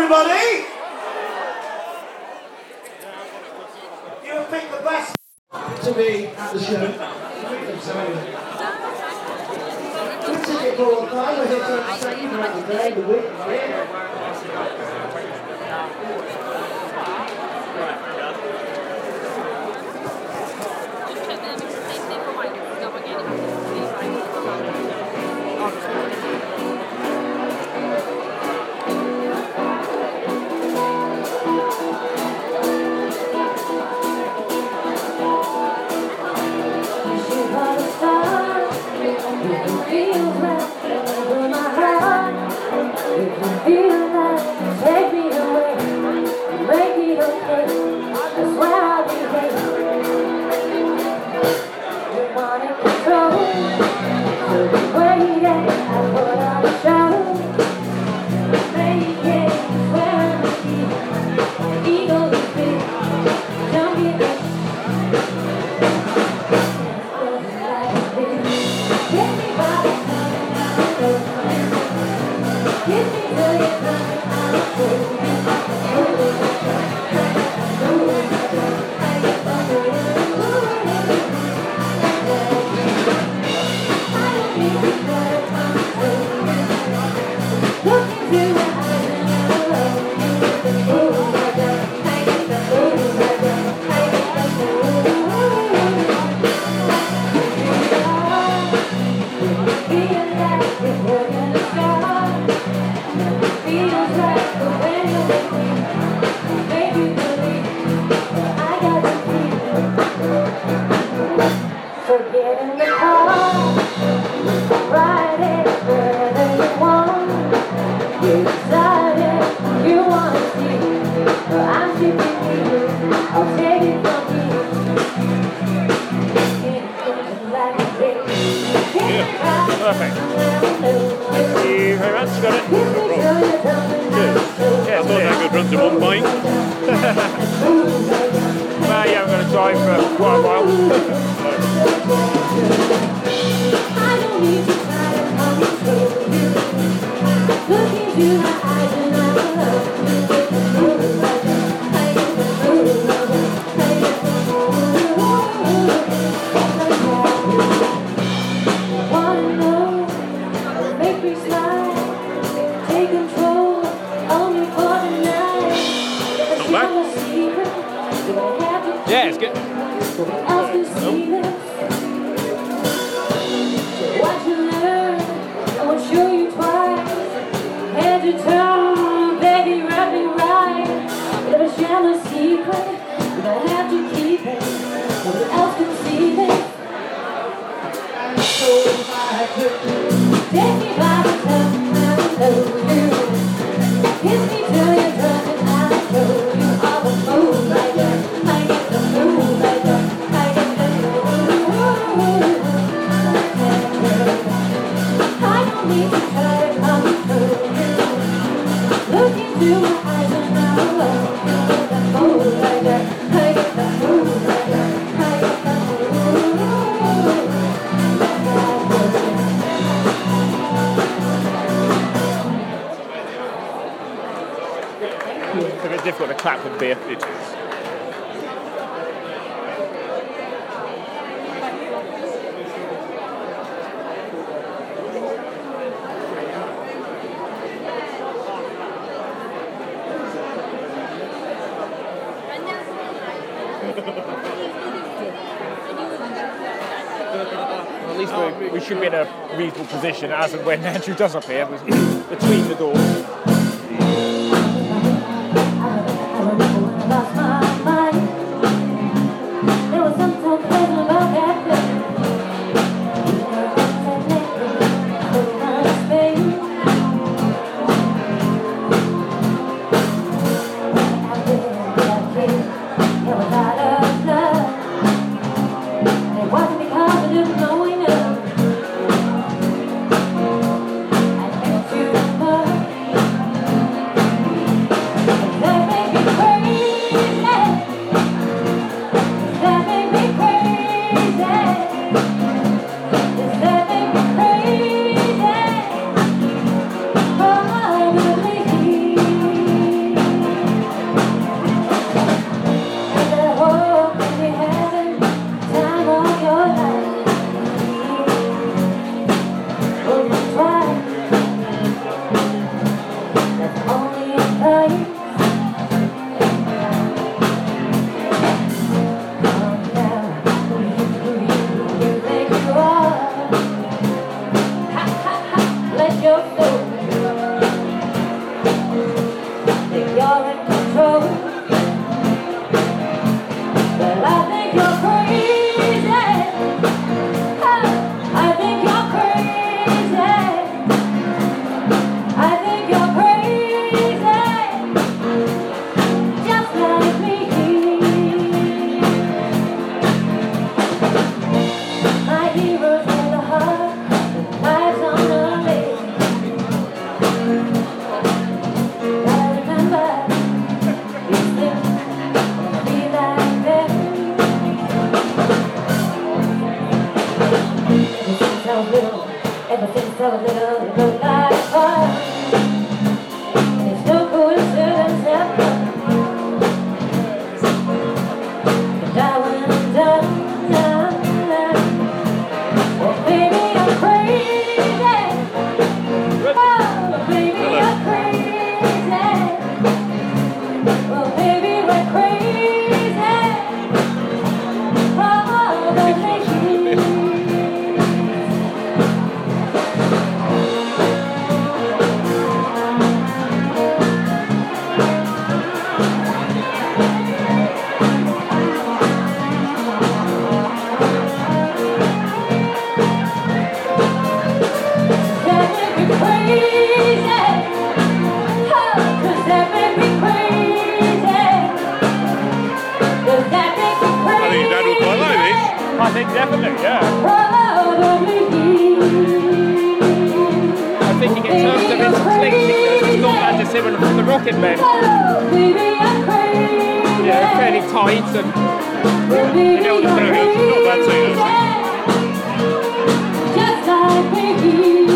everybody. You have picked the best to be at the show. Good ticket for all time. We're here to entertain you throughout the day, the week, the year. Perfect. Thank you very much. Got it? Good. Yeah, it's not that good run to one point. Well, yeah, I'm going to drive for quite a while. I don't need to try to come to you. Look into my eyes and I will love you. Yeah, it's good. What you learn, I will show you twice. Head to toe, baby, rub me right. Never share a secret, but I have to keep it. No one else can see it. And so I could take me by the tongue, I know you. Kiss me till you're drunk and I'll show you all the moves I got. It's a bit difficult to clap with beer. It is. At least we should be in a reasonable position as and when Andrew does appear between the doors. I similar from the Rocket Men. Oh, baby, I'm crazy. Yeah, fairly tight and Baby, know the I'm lyrics, not bad singers. crazy. Just like me.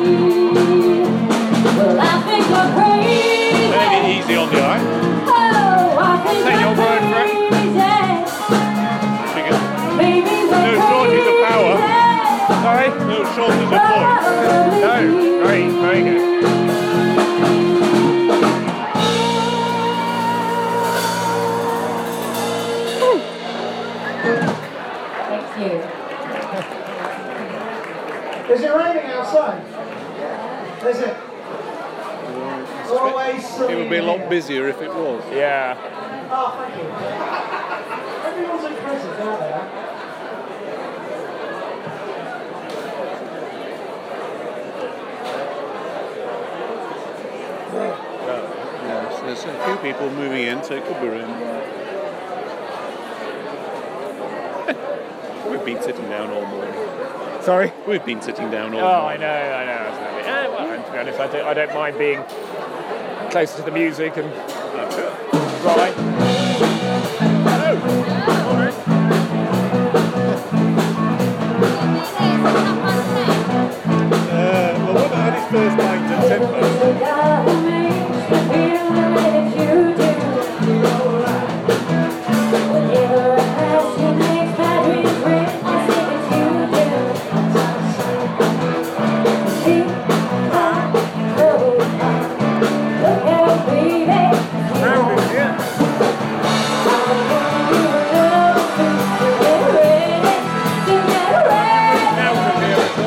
Well, I think you're crazy. Fairly easy on the eye. Oh, I think Take your you're word for it. crazy. Because Baby, we're no shortage of power. crazy. sorry. No shortage of voice. No, very good. Thank you. Is it raining outside? Is it? Always sunny. It would be a lot busier if it was. Yeah. Oh, thank you. Everyone's impressive, aren't they? Yes, there's a few people moving in, so it could be rain. We've been sitting down all morning. Sorry? We've been sitting down all Oh, morning. I know. Well, and to be honest, I don't mind being closer to the music and That's it. right. Well, what about his first pint at 10 past? The guy who makes me feel the way that you do. Whenever I pass, she makes my dreams real. I see that you do. See, look how we make you. I'm gonna give you love to get ready, to get ready. I'm gonna make you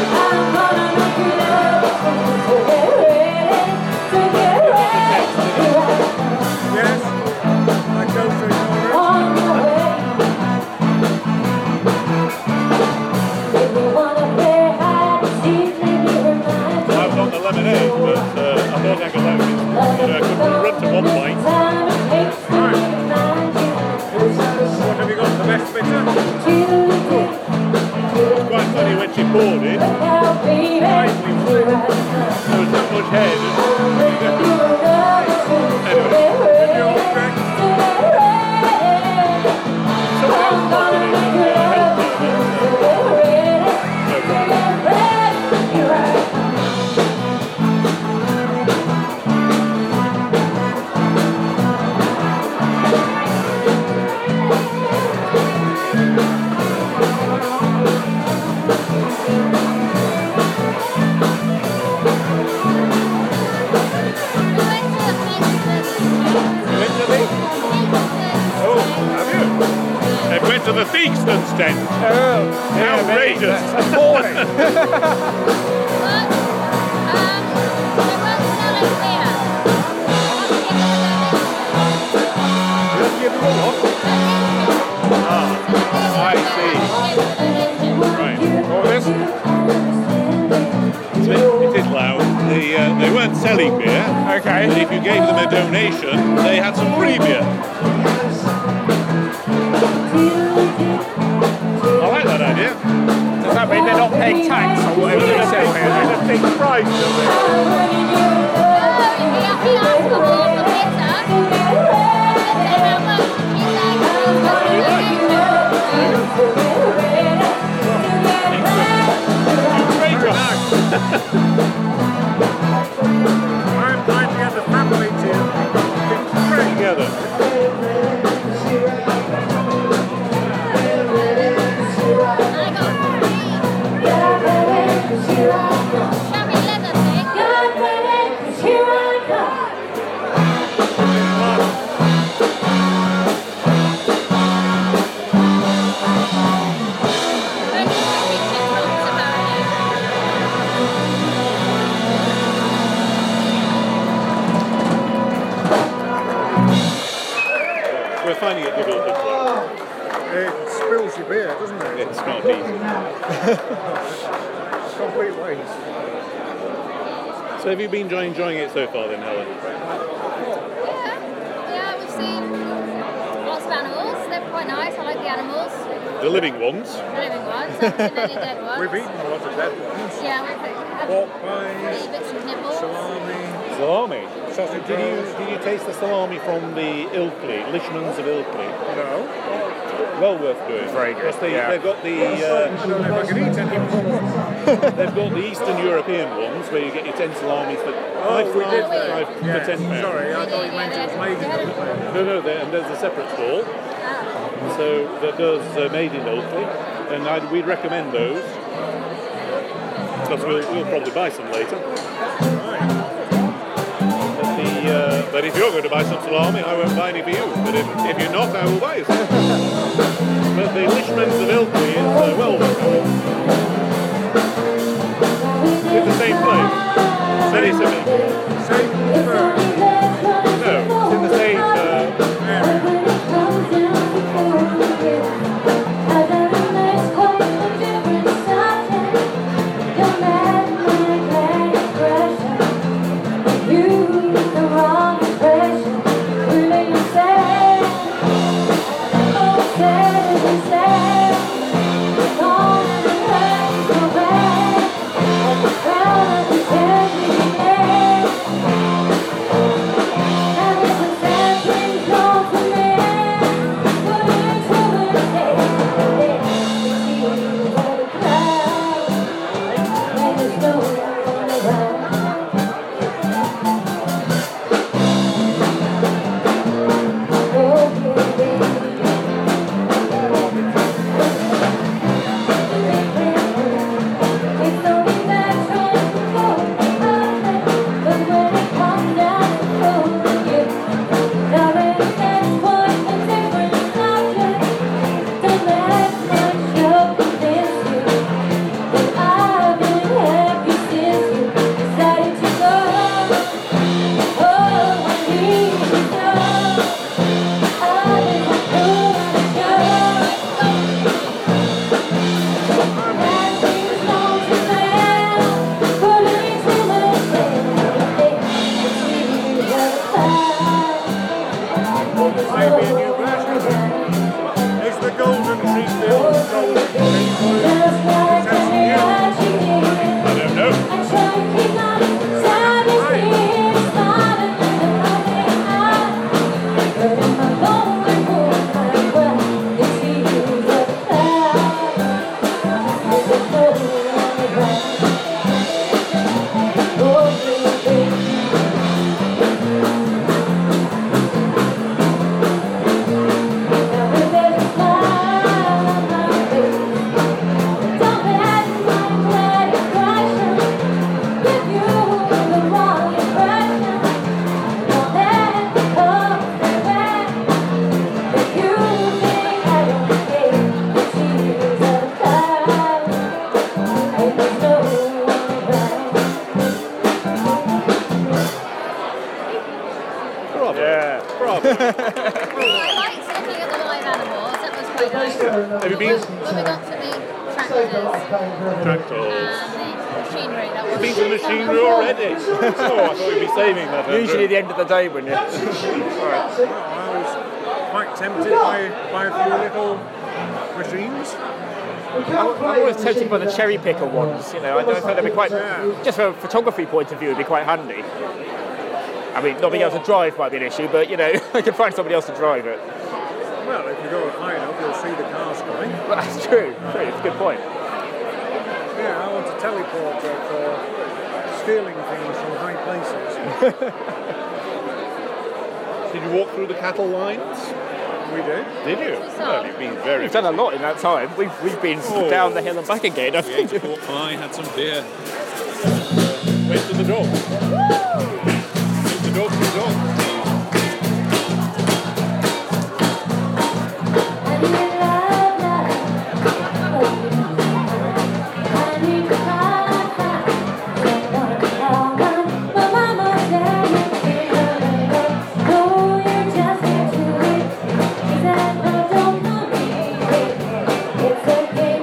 love to get ready, to get ready. Yes, I go through your On the way. If you wanna play hide and seek, let me remind you. I've got the lemonade, but I thought I could have it. I could run to one pint. Time it takes to remind you. What have you got, the best bitter? It's quite funny when she poured it. Look how baby, There was not much head. They went to the Theakston stand. Oh, yeah, Outrageous. That's appalling. Let's give them a look. I see. Right. What this? It is loud. They weren't selling beer. Okay. But if you gave them a donation, they had some free beer. I like that idea. Does that mean they're not paying tax or whatever they sell here? It's a big price, isn't it? Great job. I'm trying to get the family to Pray together. We're finding it difficult to try. It spills your beer, doesn't it? It's not easy. Complete waste. So have you been enjoying it so far then, Helen? Yeah, we've seen lots of animals. They're quite nice. I like the animals. The living ones. The living ones, not too many dead ones. We've eaten a lot of dead ones. Yeah, we've had Pork pies, little bits of nibbles. salami. Salami. Sausage Did rolls. you taste the salami from the Ilkley, Lishmans of Ilkley? No. Well worth doing. Very good, Because yeah. they've got I don't know if I can eat any more. they've got the Eastern European ones where you get your 10 salamis for Oh, we did five that. for Yeah. £10. Sorry, I thought you meant it was made in Ilkley. No, and there's a separate stall. So that does made in Ilkley, and we'd recommend those. Because we'll probably buy some later. But if you're going to buy some salami, I won't buy any for you. But if you're not, I will buy you some. But the Lishmans of Ilkley is well worth going. It's the same place. Very similar. Same bird. No, it's in the same Maybe a new version. Is the golden tree still golden tree? I don't know. I liked looking at the live animals, that was quite nice. Have you been? When we got to the tractors and the machinery, that was... Been to the machinery already? Oh, I thought you'd be saving that. Usually the end of the day, wouldn't you? I was quite tempted by a few little machines. I'm always tempted by the cherry picker ones. You know, I don't think they'd be quite, just from a photography point of view, it'd be quite handy. I mean, not being able to drive might be an issue, but you know, I can find somebody else to drive it. Well, if you go high enough, you'll see the cars coming. Well, that's true. It's a good point. Yeah, I want to teleport for stealing things from high places. Did you walk through the cattle lines? We did. Did you? Well, you've been very... We've done a lot in that time. We've been down the hill and back again. I We ate think. a pork pie, had some beer. Went to the dog. The dog.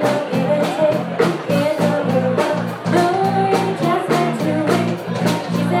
She's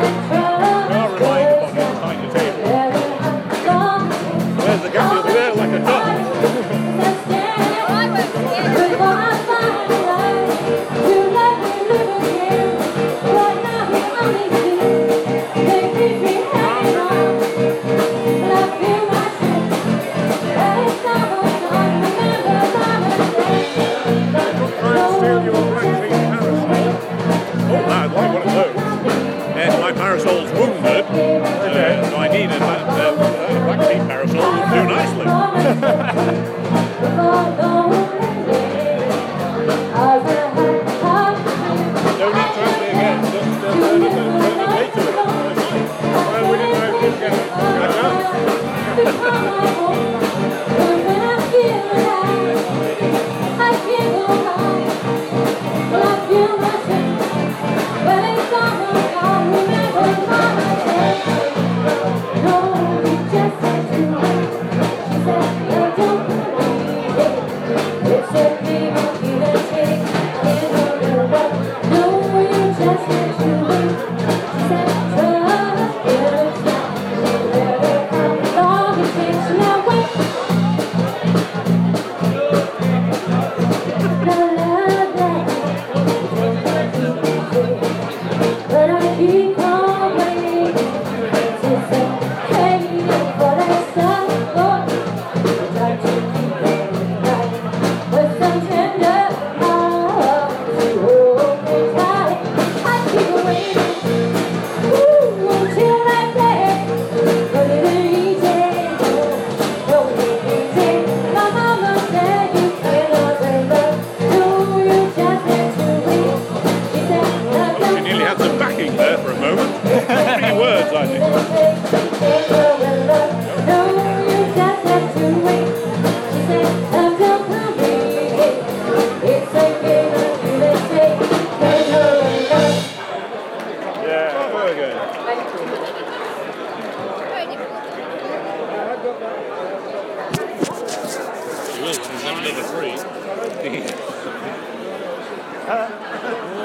Number 3.